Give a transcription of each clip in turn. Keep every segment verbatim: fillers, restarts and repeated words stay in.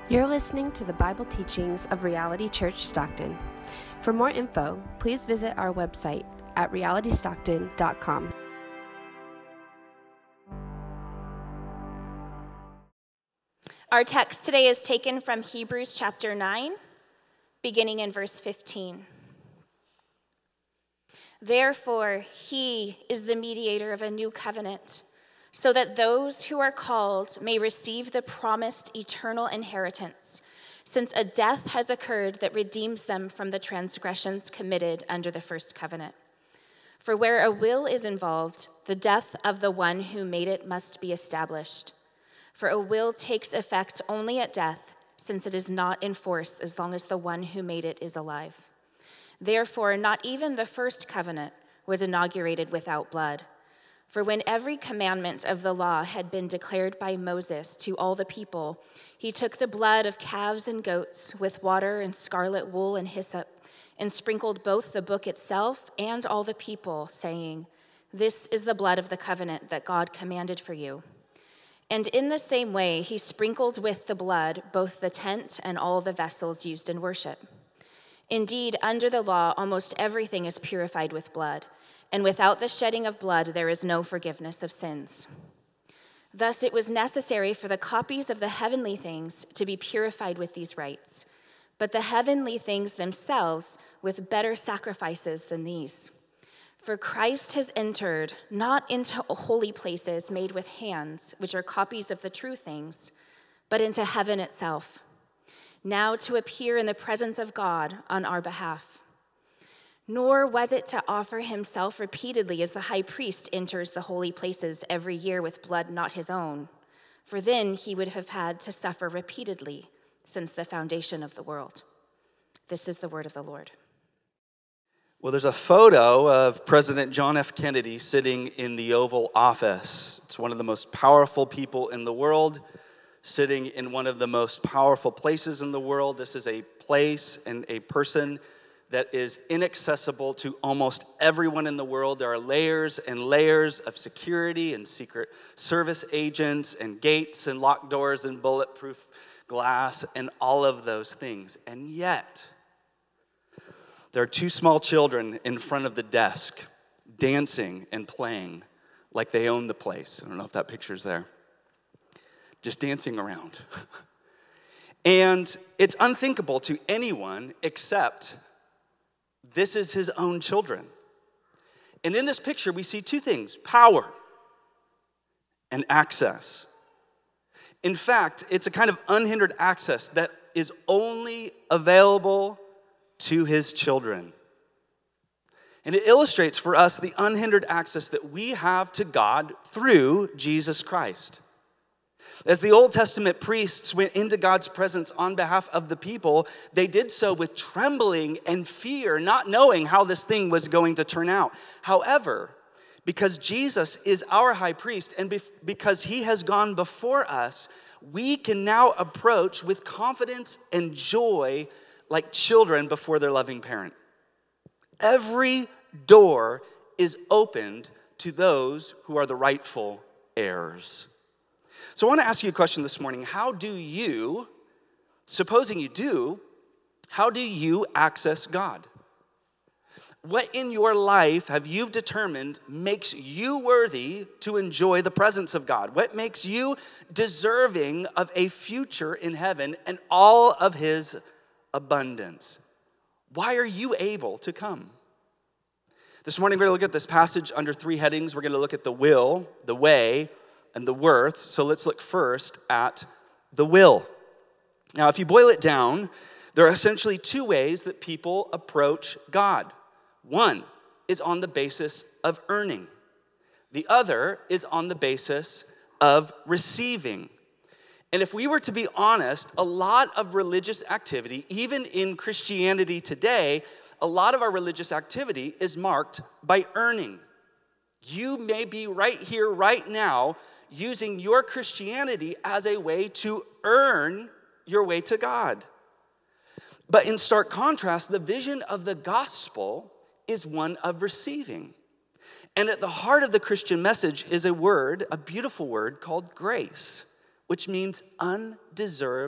You're listening to the Bible teachings of Reality Church Stockton. For more info, please visit our website at reality stockton dot com. Our text today is taken from Hebrews chapter nine, beginning in verse fifteen. Therefore, he is the mediator of a new covenant, so that those who are called may receive the promised eternal inheritance, since a death has occurred that redeems them from the transgressions committed under the first covenant. For where a will is involved, the death of the one who made it must be established. For a will takes effect only at death, since it is not in force as long as the one who made it is alive. Therefore, not even the first covenant was inaugurated without blood. For when every commandment of the law had been declared by Moses to all the people, he took the blood of calves and goats with water and scarlet wool and hyssop, and sprinkled both the book itself and all the people, saying, "This is the blood of the covenant that God commanded for you." And in the same way, he sprinkled with the blood both the tent and all the vessels used in worship. Indeed, under the law, almost everything is purified with blood, and without the shedding of blood, there is no forgiveness of sins. Thus, it was necessary for the copies of the heavenly things to be purified with these rites, but the heavenly things themselves with better sacrifices than these. For Christ has entered not into holy places made with hands, which are copies of the true things, but into heaven itself, now to appear in the presence of God on our behalf. Nor was it to offer himself repeatedly as the high priest enters the holy places every year with blood not his own, for then he would have had to suffer repeatedly since the foundation of the world. This is the word of the Lord. Well, there's a photo of President John F. Kennedy sitting in the Oval Office. It's one of the most powerful people in the world, sitting in one of the most powerful places in the world. This is a place and a person that is inaccessible to almost everyone in the world. There are layers and layers of security and secret service agents and gates and locked doors and bulletproof glass and all of those things. And yet, there are two small children in front of the desk dancing and playing like they own the place. I don't know if that picture's there. Just dancing around. And it's unthinkable to anyone except this is his own children. And in this picture, we see two things: power and access. In fact, it's a kind of unhindered access that is only available to his children. And it illustrates for us the unhindered access that we have to God through Jesus Christ. As the Old Testament priests went into God's presence on behalf of the people, they did so with trembling and fear, not knowing how this thing was going to turn out. However, because Jesus is our high priest and because he has gone before us, we can now approach with confidence and joy like children before their loving parent. Every door is opened to those who are the rightful heirs. So I want to ask you a question this morning. How do you, supposing you do, how do you access God? What in your life have you determined makes you worthy to enjoy the presence of God? What makes you deserving of a future in heaven and all of his abundance? Why are you able to come? This morning we're going to look at this passage under three headings. We're going to look at the will, the way, and the worth. So let's look first at the will. Now, if you boil it down, there are essentially two ways that people approach God. One is on the basis of earning. The other is on the basis of receiving. And if we were to be honest, a lot of religious activity, even in Christianity today, a lot of our religious activity is marked by earning. You may be right here, right now, using your Christianity as a way to earn your way to God. But in stark contrast, the vision of the gospel is one of receiving. And at the heart of the Christian message is a word, a beautiful word called grace, which means undeserved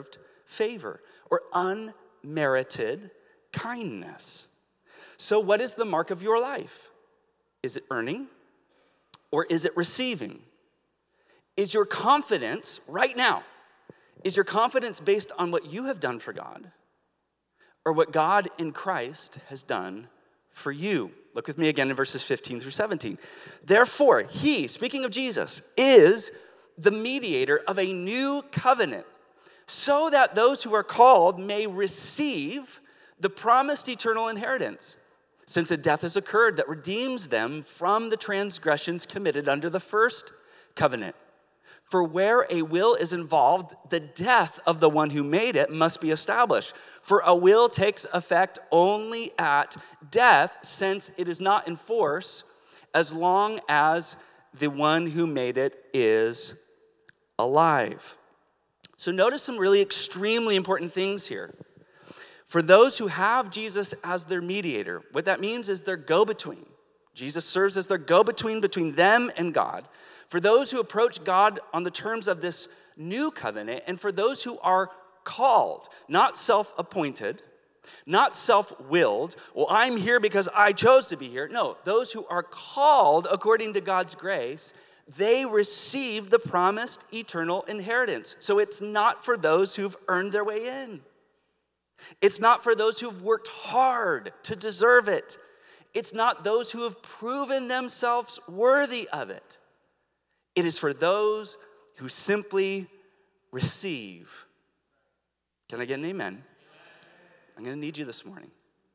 favor or unmerited kindness. So what is the mark of your life? Is it earning or is it receiving? Is your confidence right now, is your confidence based on what you have done for God or what God in Christ has done for you? Look with me again in verses fifteen through seventeen. Therefore, he, speaking of Jesus, is the mediator of a new covenant, so that those who are called may receive the promised eternal inheritance, since a death has occurred that redeems them from the transgressions committed under the first covenant. For where a will is involved, the death of the one who made it must be established. For a will takes effect only at death, since it is not in force as long as the one who made it is alive. So notice some really extremely important things here. For those who have Jesus as their mediator, what that means is their go-between. Jesus serves as their go-between between them and God. For those who approach God on the terms of this new covenant, and for those who are called, not self-appointed, not self-willed, well, I'm here because I chose to be here. No, those who are called according to God's grace, they receive the promised eternal inheritance. So it's not for those who've earned their way in. It's not for those who've worked hard to deserve it. It's not those who have proven themselves worthy of it. It is for those who simply receive. Can I get an amen? I'm going to need you this morning.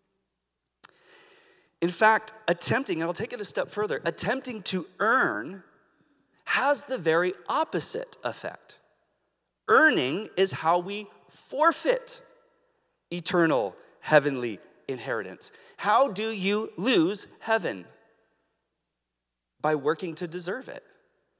In fact, attempting, and I'll take it a step further, attempting to earn has the very opposite effect. Earning is how we forfeit eternal heavenly inheritance. How do you lose heaven? By working to deserve it.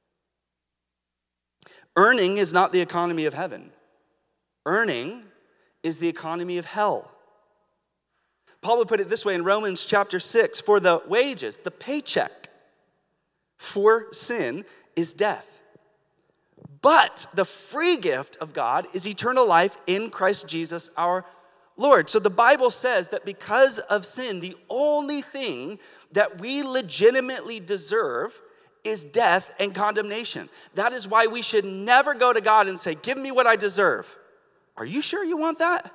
Earning is not the economy of heaven. Earning is the economy of hell. Paul would put it this way in Romans chapter six, for the wages, the paycheck for sin is death. But the free gift of God is eternal life in Christ Jesus our Lord. So the Bible says that because of sin, the only thing that we legitimately deserve is death and condemnation. That is why we should never go to God and say, give me what I deserve. Are you sure you want that?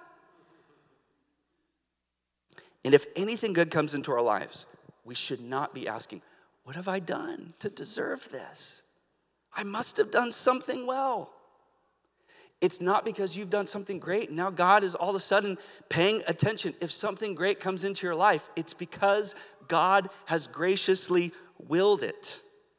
And if anything good comes into our lives, we should not be asking, what have I done to deserve this? I must have done something well. It's not because you've done something great. Now God is all of a sudden paying attention. If something great comes into your life, it's because God has graciously willed it.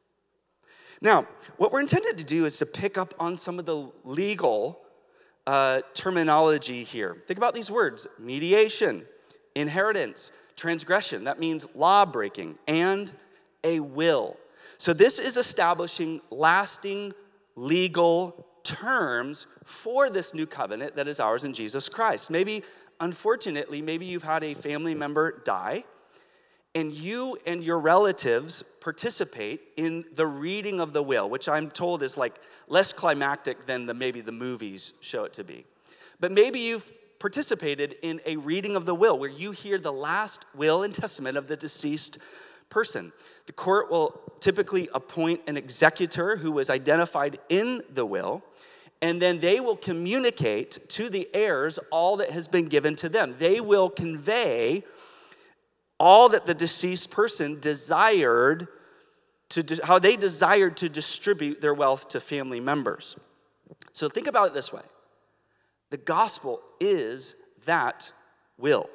Now, what we're intended to do is to pick up on some of the legal uh, terminology here. Think about these words: mediation, inheritance, transgression. That means law breaking, and a will. So this is establishing lasting legal terms for this new covenant that is ours in Jesus Christ. Maybe, unfortunately, maybe you've had a family member die, and you and your relatives participate in the reading of the will, which I'm told is like less climactic than the maybe the movies show it to be. But maybe you've participated in a reading of the will where you hear the last will and testament of the deceased person. The court will typically appoint an executor who was identified in the will, and then they will communicate to the heirs all that has been given to them. They will convey all that the deceased person desired to, how they desired to distribute their wealth to family members. So think about it this way. The gospel is that will.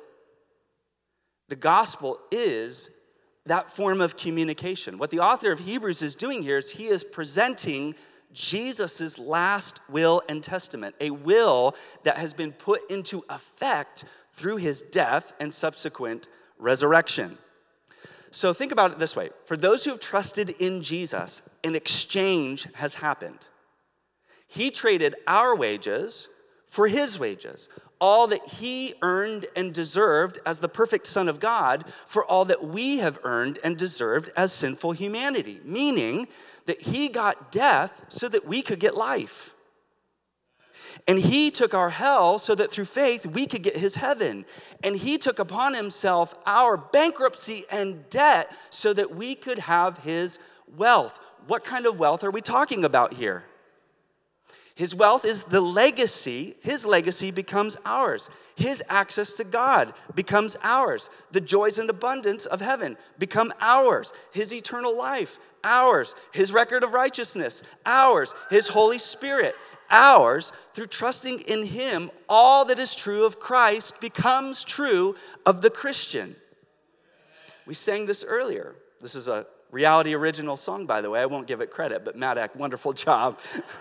The gospel is that form of communication. What the author of Hebrews is doing here is he is presenting Jesus' last will and testament, a will that has been put into effect through his death and subsequent resurrection. So think about it this way. For those who have trusted in Jesus, an exchange has happened. He traded our wages for his wages, all that he earned and deserved as the perfect Son of God for all that we have earned and deserved as sinful humanity, meaning that he got death so that we could get life. And he took our hell so that through faith we could get his heaven. And he took upon himself our bankruptcy and debt so that we could have his wealth. What kind of wealth are we talking about here? His wealth is the legacy. His legacy becomes ours. His access to God becomes ours. The joys and abundance of heaven become ours. His eternal life, ours. His record of righteousness, ours. His Holy Spirit, ours. Through trusting in him, all that is true of Christ becomes true of the Christian. We sang this earlier. This is a Reality original song, by the way. I won't give it credit, but Maddock, wonderful job.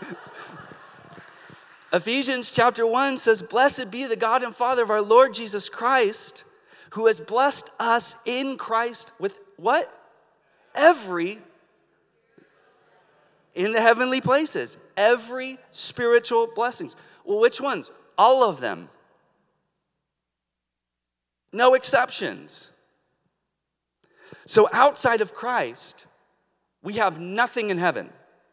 Ephesians chapter one says, "Blessed be the God and Father of our Lord Jesus Christ, who has blessed us in Christ with" what? Every, in the heavenly places, every spiritual blessings. Well, which ones? All of them. No exceptions. So outside of Christ, we have nothing in heaven.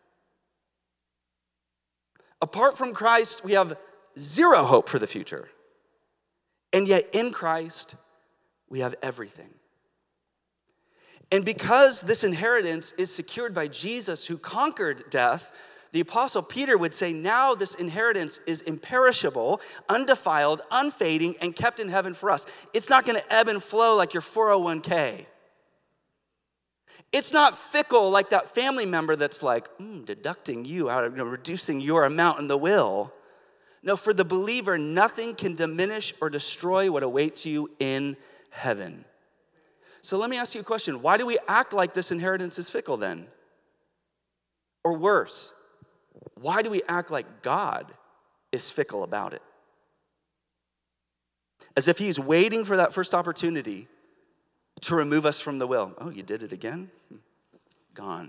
Apart from Christ, we have zero hope for the future. And yet in Christ, we have everything. And because this inheritance is secured by Jesus, who conquered death, the Apostle Peter would say, now this inheritance is imperishable, undefiled, unfading, and kept in heaven for us. It's not going to ebb and flow like your four oh one k. It's not fickle like that family member that's like, mm, deducting you out of, you know, reducing your amount in the will. No, for the believer, nothing can diminish or destroy what awaits you in heaven. So let me ask you a question. Why do we act like this inheritance is fickle then? Or worse, why do we act like God is fickle about it? As if he's waiting for that first opportunity to remove us from the will. Oh, you did it again? Gone.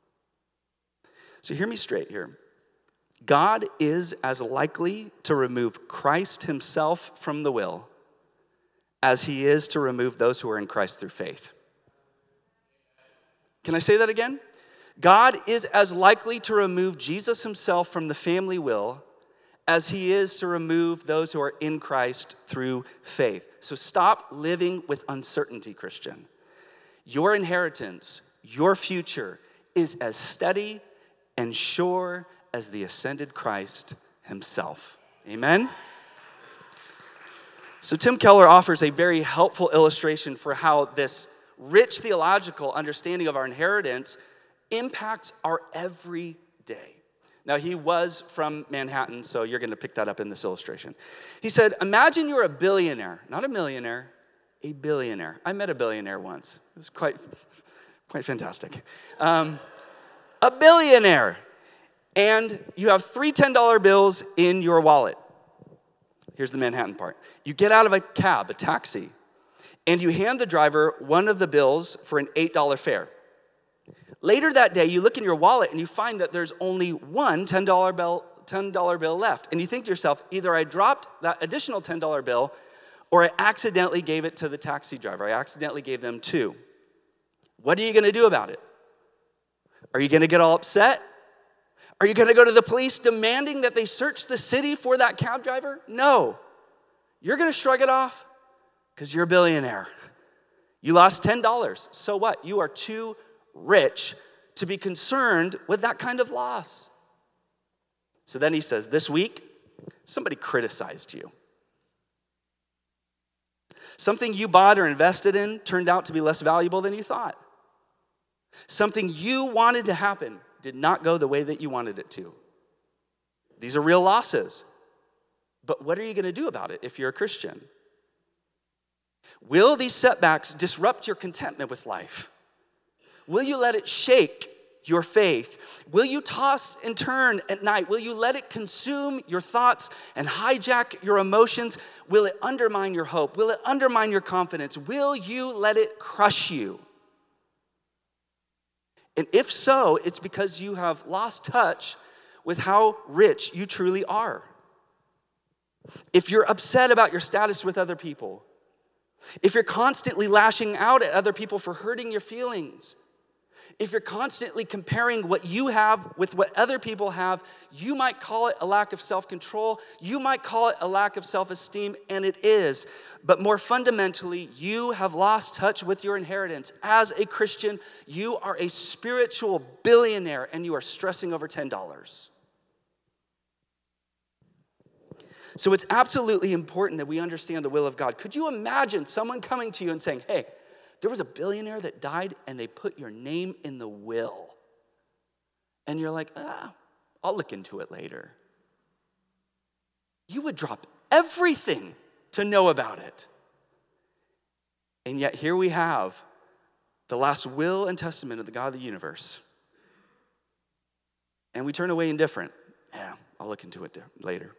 So hear me straight here. God is as likely to remove Christ himself from the will as he is to remove those who are in Christ through faith. Can I say that again? God is as likely to remove Jesus himself from the family will as he is to remove those who are in Christ through faith. So stop living with uncertainty, Christian. Your inheritance, your future, is as steady and sure as the ascended Christ himself. Amen? So Tim Keller offers a very helpful illustration for how this rich theological understanding of our inheritance impacts our everyday. Now, he was from Manhattan, so you're going to pick that up in this illustration. He said, imagine you're a billionaire, not a millionaire, a billionaire. I met a billionaire once. It was quite, quite fantastic. Um, a billionaire, and you have three ten dollar bills in your wallet. Here's the Manhattan part. You get out of a cab, a taxi, and you hand the driver one of the bills for an eight dollar fare. Later that day, you look in your wallet and you find that there's only one ten dollar bill, ten dollar bill left. And you think to yourself, either I dropped that additional ten dollar bill or I accidentally gave it to the taxi driver. I accidentally gave them two. What are you going to do about it? Are you going to get all upset? Are you going to go to the police demanding that they search the city for that cab driver? No. You're going to shrug it off because you're a billionaire. You lost ten dollars. So what? You are too rich to be concerned with that kind of loss. So then he says, this week, somebody criticized you. Something you bought or invested in turned out to be less valuable than you thought. Something you wanted to happen did not go the way that you wanted it to. These are real losses. But what are you going to do about it if you're a Christian? Will these setbacks disrupt your contentment with life? Will you let it shake your faith? Will you toss and turn at night? Will you let it consume your thoughts and hijack your emotions? Will it undermine your hope? Will it undermine your confidence? Will you let it crush you? And if so, it's because you have lost touch with how rich you truly are. If you're upset about your status with other people, if you're constantly lashing out at other people for hurting your feelings, If you're constantly comparing what you have with what other people have, you might call it a lack of self-control. You might call it a lack of self-esteem, and it is. But more fundamentally, you have lost touch with your inheritance. As a Christian, you are a spiritual billionaire, and you are stressing over ten dollars. So it's absolutely important that we understand the will of God. Could you imagine someone coming to you and saying, hey, there was a billionaire that died and they put your name in the will. And you're like, ah, I'll look into it later. You would drop everything to know about it. And yet here we have the last will and testament of the God of the universe. And we turn away indifferent. Yeah, I'll look into it later.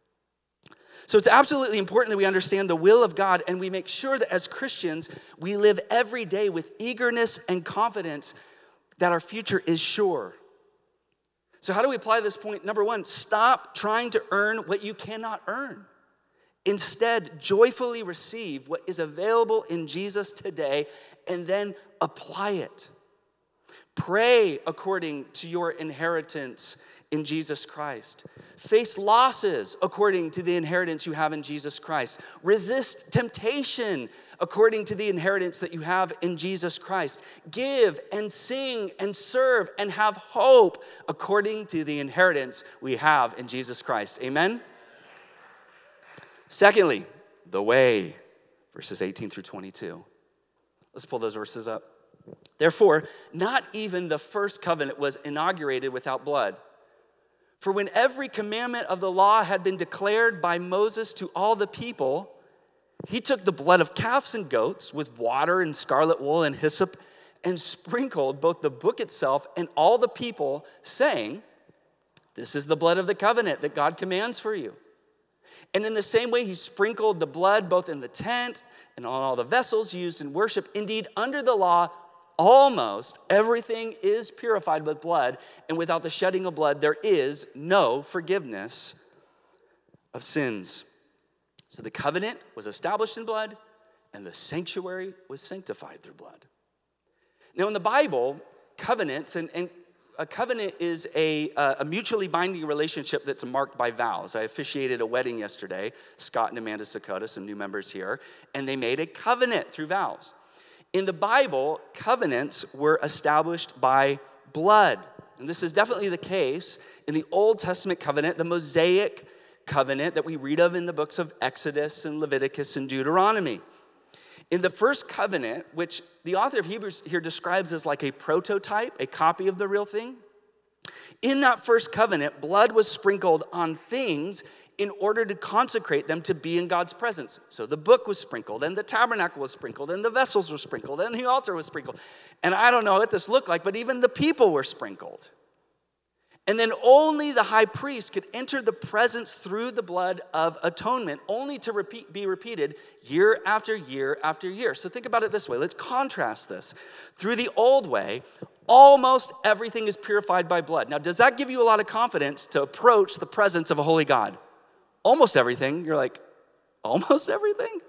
So it's absolutely important that we understand the will of God, and we make sure that as Christians, we live every day with eagerness and confidence that our future is sure. So how do we apply this point? Number one, stop trying to earn what you cannot earn. Instead, joyfully receive what is available in Jesus today, and then apply it. Pray according to your inheritance in Jesus Christ. Face losses according to the inheritance you have in Jesus Christ. Resist temptation according to the inheritance that you have in Jesus Christ. Give and sing and serve and have hope according to the inheritance we have in Jesus Christ. Amen? Secondly, the way, verses eighteen through twenty-two. Let's pull those verses up. Therefore, not even the first covenant was inaugurated without blood. For when every commandment of the law had been declared by Moses to all the people, he took the blood of calves and goats with water and scarlet wool and hyssop and sprinkled both the book itself and all the people, saying, this is the blood of the covenant that God commands for you. And in the same way, he sprinkled the blood both in the tent and on all the vessels used in worship. Indeed, under the law, almost everything is purified with blood, and without the shedding of blood, there is no forgiveness of sins. So the covenant was established in blood, and the sanctuary was sanctified through blood. Now in the Bible, covenants, and, and a covenant is a, a mutually binding relationship that's marked by vows. I officiated a wedding yesterday, Scott and Amanda Sakota, some new members here, and they made a covenant through vows. In the Bible, covenants were established by blood. And this is definitely the case in the Old Testament covenant, the Mosaic covenant that we read of in the books of Exodus and Leviticus and Deuteronomy. In the first covenant, which the author of Hebrews here describes as like a prototype, a copy of the real thing, in that first covenant, blood was sprinkled on things in order to consecrate them to be in God's presence. So the book was sprinkled, and the tabernacle was sprinkled, and the vessels were sprinkled, and the altar was sprinkled. And I don't know what this looked like, but even the people were sprinkled. And then only the high priest could enter the presence through the blood of atonement, only to repeat, be repeated year after year after year. So think about it this way. Let's contrast this. Through the old way, almost everything is purified by blood. Now, does that give you a lot of confidence to approach the presence of a holy God? Almost everything. You're like, almost everything?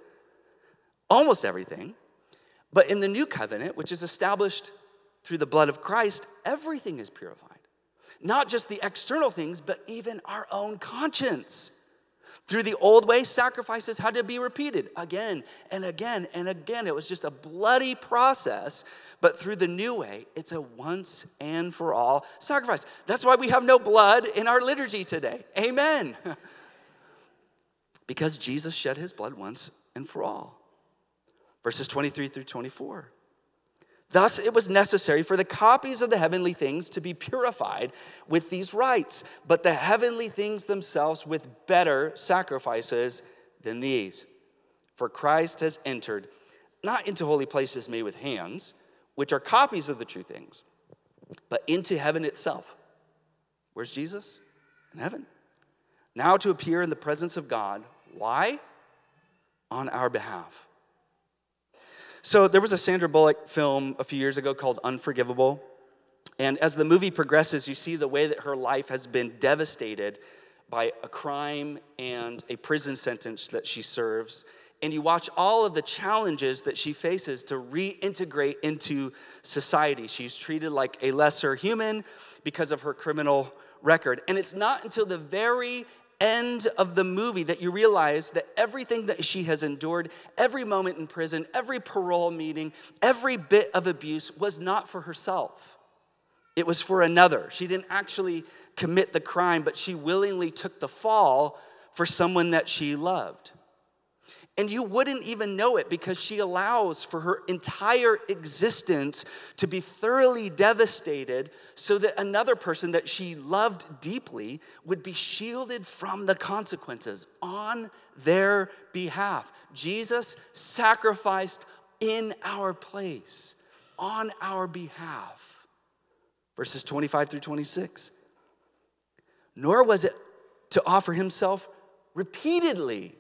Almost everything. But in the new covenant, which is established through the blood of Christ, everything is purified. Not just the external things, but even our own conscience. Through the old way, sacrifices had to be repeated again and again and again. It was just a bloody process. But through the new way, it's a once and for all sacrifice. That's why we have no blood in our liturgy today. Amen. Because Jesus shed his blood once and for all. Verses twenty-three through twenty-four. Thus it was necessary for the copies of the heavenly things to be purified with these rites, but the heavenly things themselves with better sacrifices than these. For Christ has entered not into holy places made with hands, which are copies of the true things, but into heaven itself. Where's Jesus? In heaven. Now to appear in the presence of God. Why? On our behalf. So there was a Sandra Bullock film a few years ago called Unforgivable. And as the movie progresses, you see the way that her life has been devastated by a crime and a prison sentence that she serves and you watch all of the challenges that she faces to reintegrate into society. She's treated like a lesser human because of her criminal record. And it's not until the very end of the movie that you realize that everything that she has endured, every moment in prison, every parole meeting, every bit of abuse was not for herself. It was for another. She didn't actually commit the crime, but she willingly took the fall for someone that she loved. And you wouldn't even know it because she allows for her entire existence to be thoroughly devastated so that another person that she loved deeply would be shielded from the consequences on their behalf. Jesus sacrificed in our place, on our behalf. Verses twenty-five through twenty-six. Nor was it to offer himself repeatedly,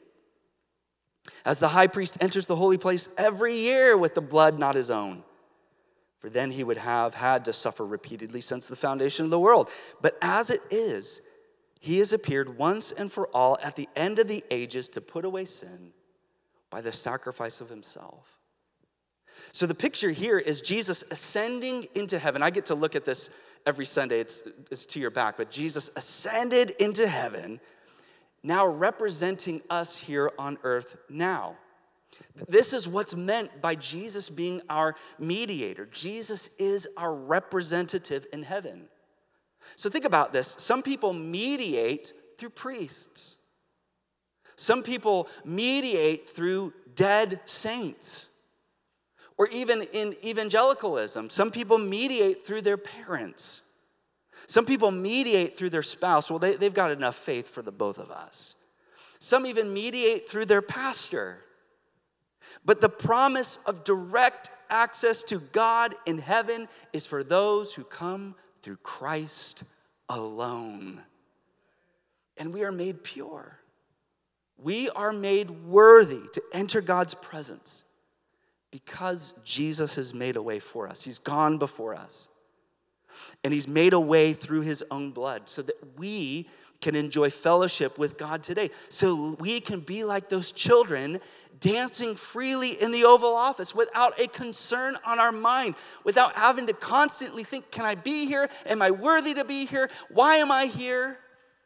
as the high priest enters the holy place every year with the blood not his own. For then he would have had to suffer repeatedly since the foundation of the world. But as it is, he has appeared once and for all at the end of the ages to put away sin by the sacrifice of himself. So the picture here is Jesus ascending into heaven. I get to look at this every Sunday. It's, it's to your back. But Jesus ascended into heaven, now representing us here on earth now. This is what's meant by Jesus being our mediator. Jesus is our representative in heaven. So think about this. Some people mediate through priests. Some people mediate through dead saints. Or even in evangelicalism, some people mediate through their parents. Some people mediate through their spouse. Well, they, they've got enough faith for the both of us. Some even mediate through their pastor. But the promise of direct access to God in heaven is for those who come through Christ alone. And we are made pure. We are made worthy to enter God's presence because Jesus has made a way for us. He's gone before us. And he's made a way through his own blood so that we can enjoy fellowship with God today. So we can be like those children dancing freely in the Oval Office without a concern on our mind, without having to constantly think, can I be here? Am I worthy to be here? Why am I here?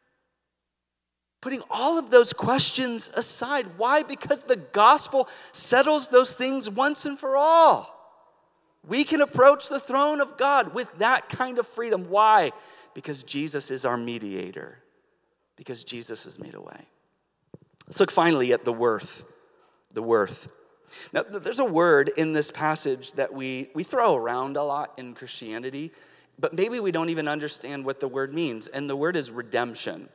Putting all of those questions aside. Why? Because the gospel settles those things once and for all. We can approach the throne of God with that kind of freedom. Why? Because Jesus is our mediator. Because Jesus has made a way. Let's look finally at the worth. The worth. Now, there's a word in this passage that we, we throw around a lot in Christianity, but maybe we don't even understand what the word means. And the word is redemption.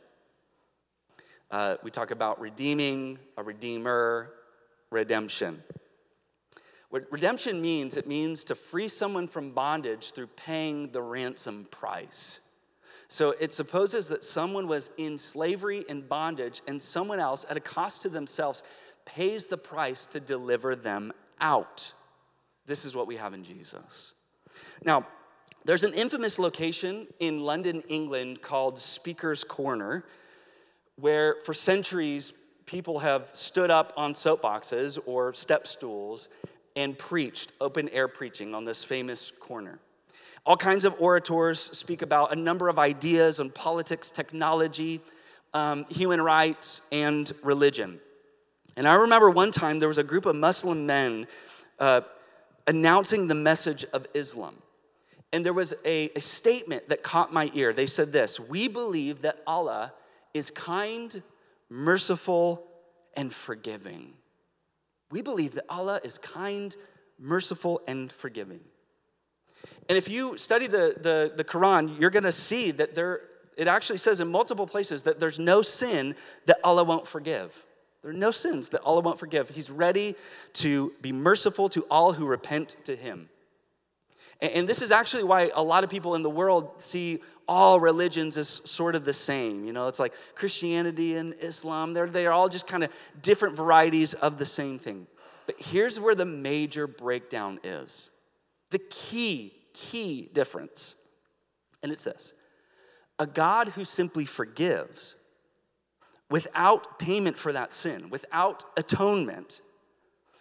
Uh, we talk about redeeming, a redeemer, redemption. What redemption means, it means to free someone from bondage through paying the ransom price. So it supposes that someone was in slavery and bondage, and someone else, at a cost to themselves, pays the price to deliver them out. This is what we have in Jesus. Now, there's an infamous location in London, England called Speaker's Corner, where for centuries people have stood up on soapboxes or step stools and preached, open air preaching on this famous corner. All kinds of orators speak about a number of ideas on politics, technology, um, human rights, and religion. And I remember one time there was a group of Muslim men uh, announcing the message of Islam. And there was a, a statement that caught my ear. They said this: "We believe that Allah is kind, merciful, and forgiving." We believe that Allah is kind, merciful, and forgiving. And if you study the, the, the Quran, you're going to see that there, it actually says in multiple places that there's no sin that Allah won't forgive. There are no sins that Allah won't forgive. He's ready to be merciful to all who repent to him. And, and this is actually why a lot of people in the world see all religions as sort of the same. You know, it's like Christianity and Islam. They're, they're all just kind of different varieties of the same thing. But here's where the major breakdown is. The key, key difference. And it's this: a God who simply forgives without payment for that sin, without atonement,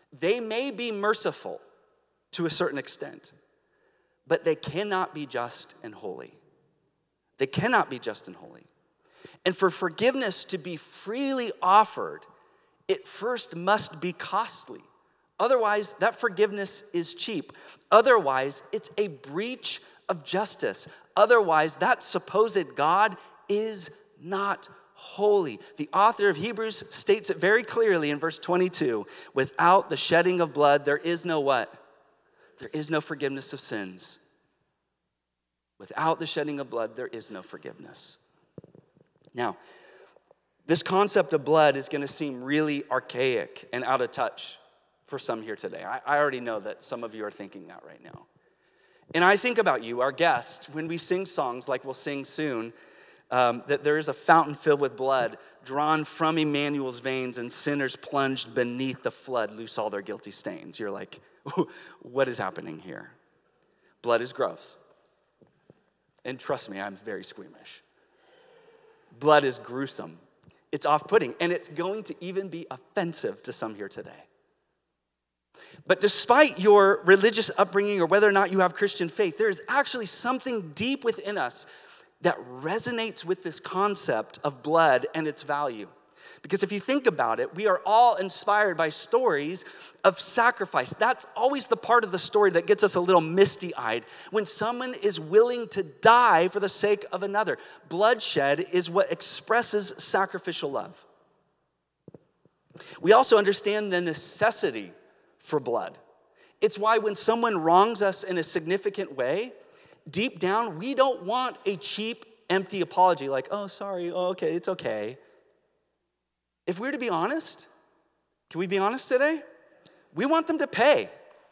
They may be merciful to a certain extent, but they cannot be just and holy. They cannot be just and holy. And for forgiveness to be freely offered, it first must be costly. Otherwise, that forgiveness is cheap. Otherwise, it's a breach of justice. Otherwise, that supposed God is not holy. The author of Hebrews states it very clearly in verse twenty-two. Without the shedding of blood, there is no what? There is no forgiveness of sins. Without the shedding of blood, there is no forgiveness. Now, this concept of blood is going to seem really archaic and out of touch for some here today. I, I already know that some of you are thinking that right now. And I think about you, our guests, when we sing songs like we'll sing soon, um, that there is a fountain filled with blood drawn from Emmanuel's veins, and sinners plunged beneath the flood loose all their guilty stains. You're like, what is happening here? Blood is gross. And trust me, I'm very squeamish. Blood is gruesome. It's off-putting, and it's going to even be offensive to some here today. But despite your religious upbringing or whether or not you have Christian faith, there is actually something deep within us that resonates with this concept of blood and its value. Because if you think about it, we are all inspired by stories of sacrifice. That's always the part of the story that gets us a little misty-eyed. When someone is willing to die for the sake of another. Bloodshed is what expresses sacrificial love. We also understand the necessity for blood. It's why when someone wrongs us in a significant way, deep down, we don't want a cheap, empty apology like, oh, sorry, oh, okay, it's okay. If we're to be honest, can we be honest today? We want them to pay.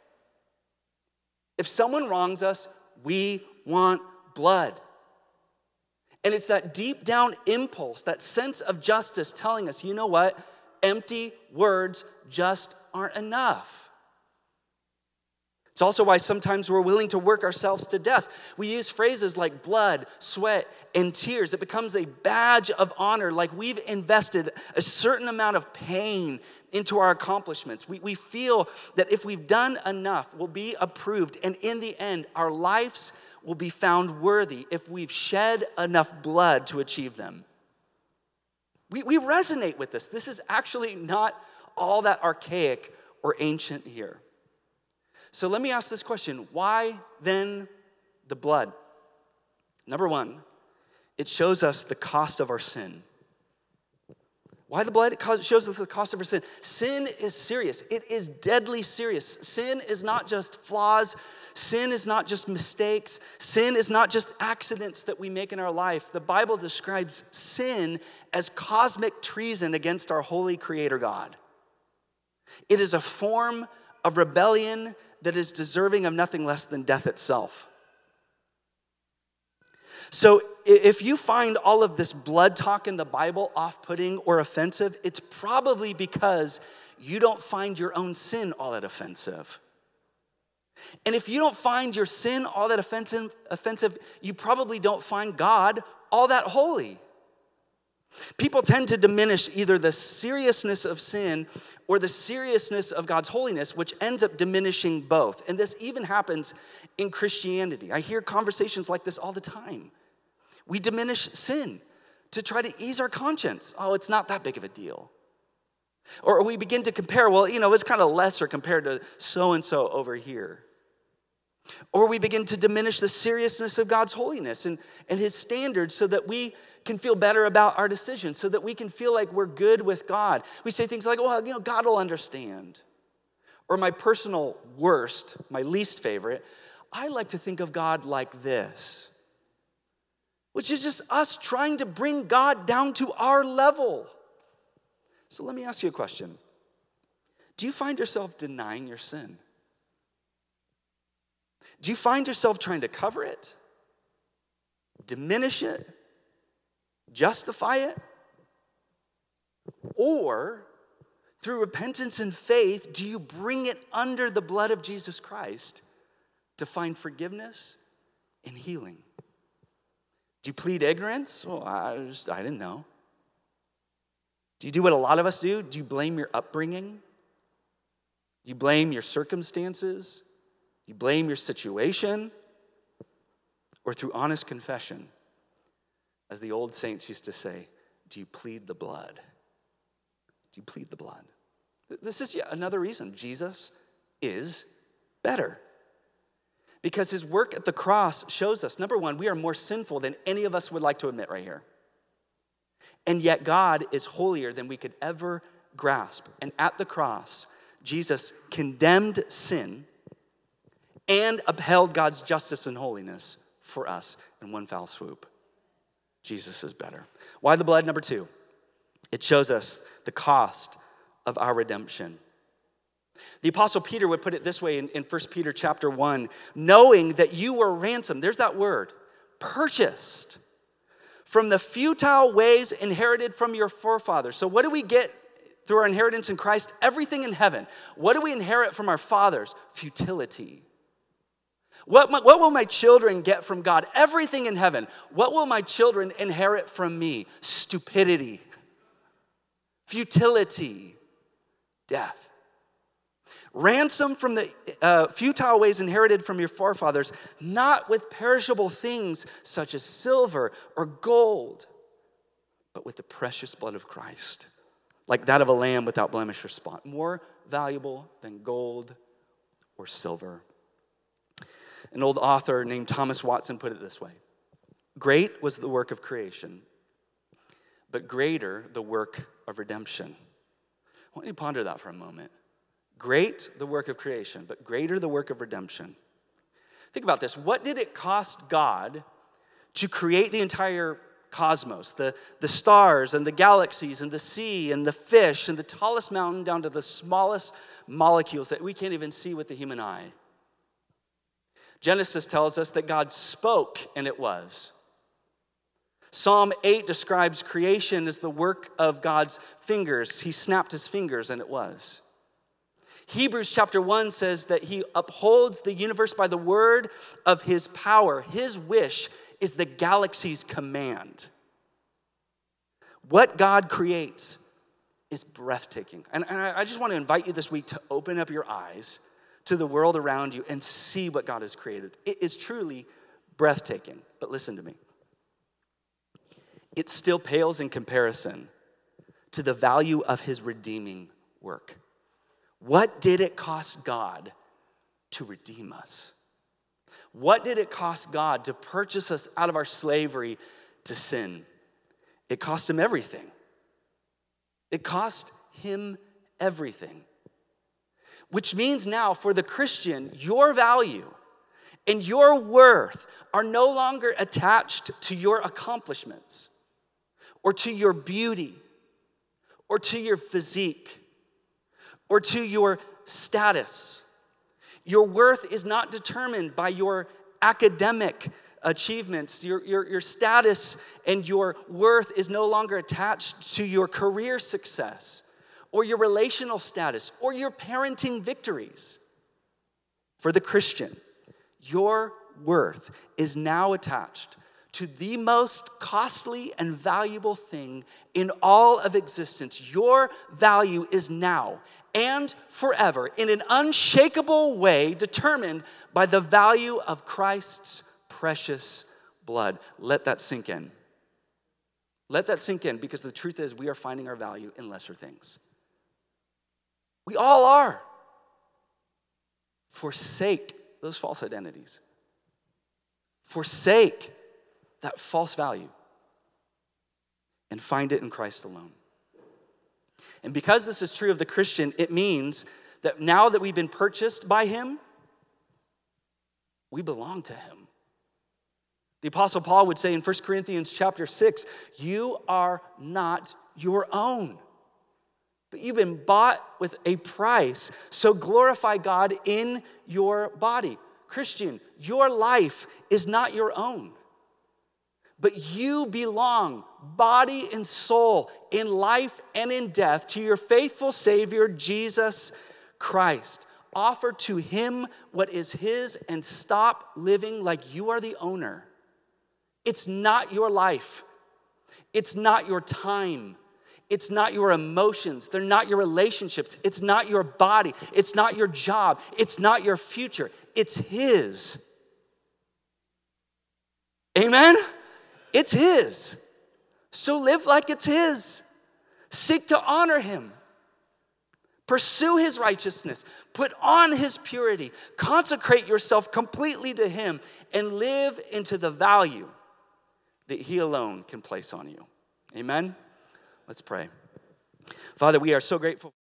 If someone wrongs us, we want blood. And it's that deep down impulse, that sense of justice telling us, you know what? Empty words just aren't enough. It's also why sometimes we're willing to work ourselves to death. We use phrases like blood, sweat, and tears. It becomes a badge of honor, like we've invested a certain amount of pain into our accomplishments. We, we feel that if we've done enough, we'll be approved. And in the end, our lives will be found worthy if we've shed enough blood to achieve them. We, we resonate with this. This is actually not all that archaic or ancient here. So let me ask this question. Why then the blood? Number one, it shows us the cost of our sin. Why the blood? It shows us the cost of our sin. Sin is serious. It is deadly serious. Sin is not just flaws. Sin is not just mistakes. Sin is not just accidents that we make in our life. The Bible describes sin as cosmic treason against our holy Creator God. It is a form of rebellion that is deserving of nothing less than death itself. So if you find all of this blood talk in the Bible off-putting or offensive, it's probably because you don't find your own sin all that offensive. And if you don't find your sin all that offensive, offensive, you probably don't find God all that holy. People tend to diminish either the seriousness of sin or the seriousness of God's holiness, which ends up diminishing both. And this even happens in Christianity. I hear conversations like this all the time. We diminish sin to try to ease our conscience. Oh, it's not that big of a deal. Or we begin to compare, well, you know, it's kind of lesser compared to so-and-so over here. Or we begin to diminish the seriousness of God's holiness and, and his standards so that we can feel better about our decisions, so that we can feel like we're good with God. We say things like, well, you know, God will understand. Or my personal worst, my least favorite, I like to think of God like this, which is just us trying to bring God down to our level. So let me ask you a question. Do you find yourself denying your sin? Do you find yourself trying to cover it, diminish it, justify it? Or, through repentance and faith, do you bring it under the blood of Jesus Christ to find forgiveness and healing? Do you plead ignorance? Well, I, just, I didn't know. Do you do what a lot of us do? Do you blame your upbringing? You blame your circumstances, you blame your situation, or through honest confession, as the old saints used to say, do you plead the blood? Do you plead the blood? This is yet another reason Jesus is better. Because his work at the cross shows us, number one, we are more sinful than any of us would like to admit right here. And yet God is holier than we could ever grasp. And at the cross, Jesus condemned sin and upheld God's justice and holiness for us in one foul swoop. Jesus is better. Why the blood? Number two, it shows us the cost of our redemption. The Apostle Peter would put it this way in, in First Peter chapter one, knowing that you were ransomed, there's that word, purchased from the futile ways inherited from your forefathers. So what do we get through our inheritance in Christ? Everything in heaven. What do we inherit from our fathers? Futility. What, what will my children get from God? Everything in heaven. What will my children inherit from me? Stupidity, futility, death. Ransom from the uh, futile ways inherited from your forefathers, not with perishable things such as silver or gold, but with the precious blood of Christ, like that of a lamb without blemish or spot, more valuable than gold or silver. An old author named Thomas Watson put it this way: great was the work of creation, but greater the work of redemption. I want you to ponder that for a moment. Great the work of creation, but greater the work of redemption. Think about this. What did it cost God to create the entire cosmos, the, the stars and the galaxies and the sea and the fish and the tallest mountain down to the smallest molecules that we can't even see with the human eye? Genesis tells us that God spoke and it was. Psalm eight describes creation as the work of God's fingers. He snapped his fingers and it was. Hebrews chapter one says that he upholds the universe by the word of his power. His wish is the galaxy's command. What God creates is breathtaking. And I just want to invite you this week to open up your eyes to the world around you and see what God has created. It is truly breathtaking. But listen to me. It still pales in comparison to the value of his redeeming work. What did it cost God to redeem us? What did it cost God to purchase us out of our slavery to sin? It cost him everything. It cost him everything. Which means now for the Christian, your value and your worth are no longer attached to your accomplishments or to your beauty or to your physique or to your status. Your worth is not determined by your academic achievements. Your, your, your status and your worth is no longer attached to your career success or your relational status or your parenting victories. For the Christian, your worth is now attached to the most costly and valuable thing in all of existence. Your value is now and forever, in an unshakable way, determined by the value of Christ's precious blood. Let that sink in. Let that sink in, because the truth is we are finding our value in lesser things. We all are. Forsake those false identities. Forsake that false value and find it in Christ alone. And because this is true of the Christian, it means that now that we've been purchased by him, we belong to him. The Apostle Paul would say in First Corinthians chapter six, you are not your own, but you've been bought with a price. So glorify God in your body. Christian, your life is not your own, but you belong, body and soul, in life and in death, to your faithful Savior, Jesus Christ. Offer to him what is his and stop living like you are the owner. It's not your life. It's not your time. It's not your emotions. They're not your relationships. It's not your body. It's not your job. It's not your future. It's his. Amen? It's his. So live like it's his. Seek to honor him. Pursue his righteousness. Put on his purity. Consecrate yourself completely to him and live into the value that he alone can place on you. Amen? Let's pray. Father, we are so grateful.